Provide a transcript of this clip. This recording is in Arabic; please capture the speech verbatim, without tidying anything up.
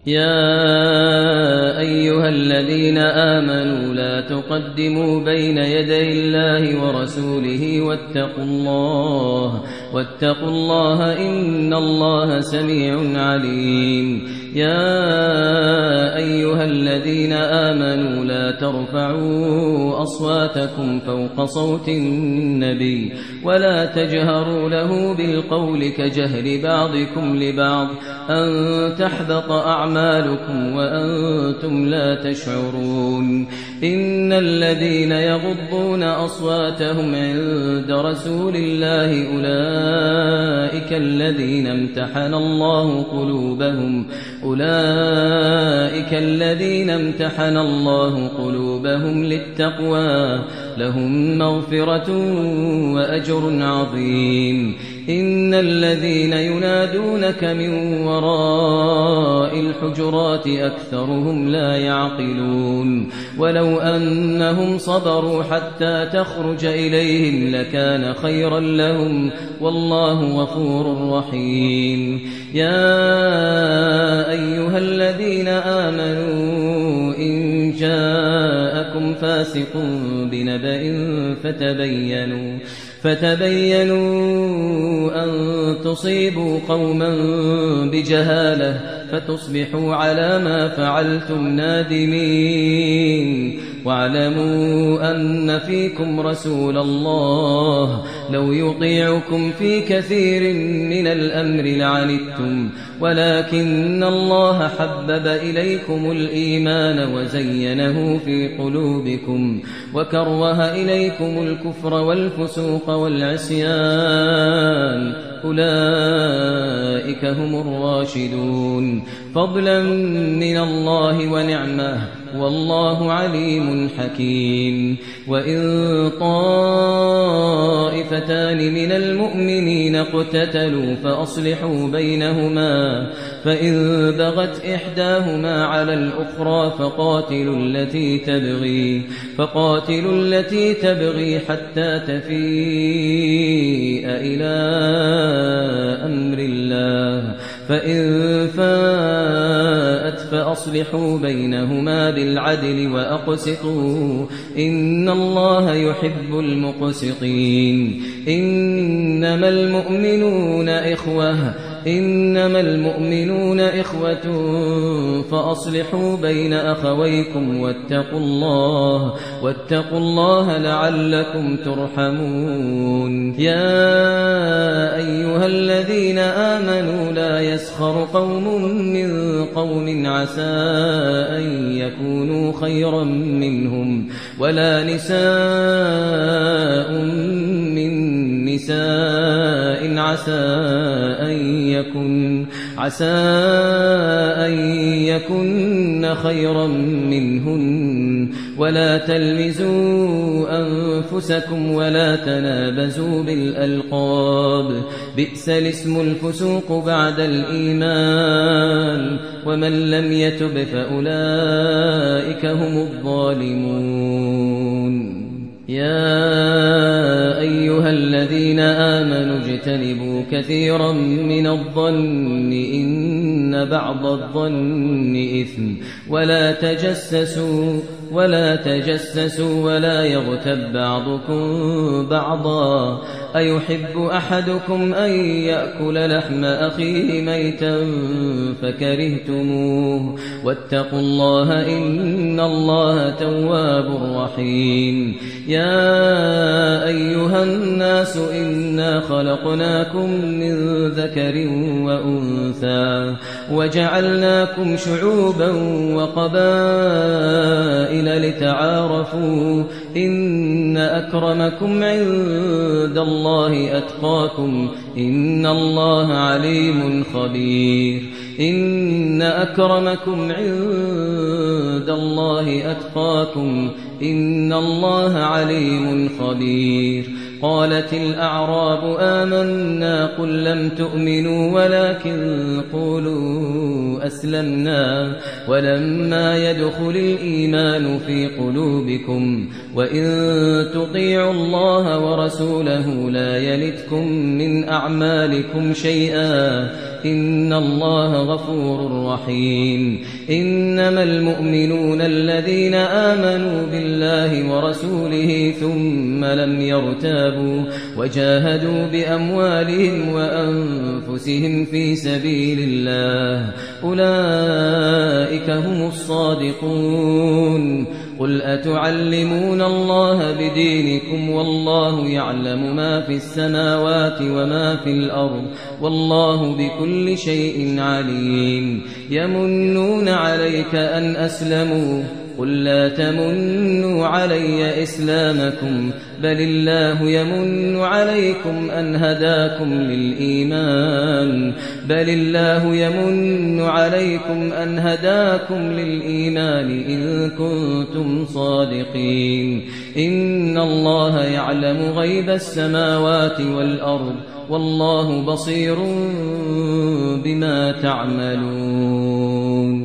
يا أيها الذين آمنوا لا تقدموا بين يدي الله ورسوله واتقوا الله واتقوا الله إن الله سميع عليم. يا أيها الذين آمنوا لا ترفعوا أصواتكم فوق صوت النبي ولا تجهروا له بالقول كجهر بعضكم لبعض أن تحبط أعمالكم وأنتم لا تشعرون. إن الذين يغضون أصواتهم عند رسول الله أولئك الذين امتحن الله قلوبهم أولئك الذين امتحن الله قلوبهم للتقوى لهم مغفرة وأجر عظيم. إن الذين ينادونك من وراء الحجرات أكثرهم لا يعقلون. ولو أنهم صبروا حتى تخرج إليهم لكان خيرا لهم والله غفور رحيم. يا أيها الذين آمنوا إن جاءكم فاسق بنبأ فتبينوا فتبينوا أن تصيبوا قوما بجهالة فتصبحوا على ما فعلتم نادمين. واعلموا أن فيكم رسول الله لو يطيعكم في كثير من الأمر لعنتم ولكن الله حبب إليكم الإيمان وزينه في قلوبكم وكره إليكم الكفر والفسوق والعصيان أولئك هم الراشدون فضلا من الله ونعمه والله عليم حكيم. وإن طائفتان من المؤمنين اقتتلوا فأصلحوا بينهما فإن بغت إحداهما على الأخرى فقاتلوا التي تبغي فقاتلوا التي تبغي حتى تفيء إلى أمر الله فإن فاءت فأصلحوا بينهما بالعدل وأقسطوا إن الله يحب المقسطين. إنما المؤمنون إخوة إنما المؤمنون إخوة فأصلحوا بين أخويكم واتقوا الله واتقوا الله لعلكم ترحمون. يا أيها الذين آمنوا لا يسخر قوم من قوم عسى أن يكونوا خيرا منهم ولا نساء من نساء عسى أن يكن عسى أن يكن خيرا منهن ولا تلمزوا أنفسكم ولا تنابزوا بالألقاب بئس الاسم الفسوق بعد الإيمان ومن لم يتب فأولئك هم الظالمون. يا أيها الذين آمنوا اجتنبوا كثيرا من الظن إن بعض الظن إثم ولا تجسسوا ولا تجسسوا ولا يغتب بعضكم بعضا أيحب أحدكم أن يأكل لحم أخيه ميتا فكرهتموه واتقوا الله إن الله تواب رحيم. يا أيها الناس إنا خلقناكم من ذكر وأنثى وجعلناكم شعوبا وقبائل لتعارفوا إن أكرمكم عند الله أتقاكم إن الله عليم خبير. إن أكرمكم عند الله أتقاكم إن الله عليم خبير. قالت الأعراب آمنا قل لم تؤمنوا ولكن قولوا أسلمنا ولما يدخل الإيمان في قلوبكم وإن تطيعوا الله ورسوله لا يلتكم من أعمالكم شيئا إن الله غفور رحيم إنما المؤمنون الذين آمنوا بالله ورسوله ثم لم يرتابوا وجاهدوا بأموالهم وأنفسهم في سبيل الله أولئك هم الصادقون قل أتعلمون الله بدينكم والله يعلم ما في السماوات وما في الأرض والله بكل شيء عليم يمنون عليك أن أسلموا قل لا تمنوا علي إسلامكم بل الله يمن عليكم أن هداكم للإيمان بل الله يمن عليكم أن هداكم للإيمان إن كنتم صادقين إن الله يعلم غيب السماوات والأرض والله بصير بما تعملون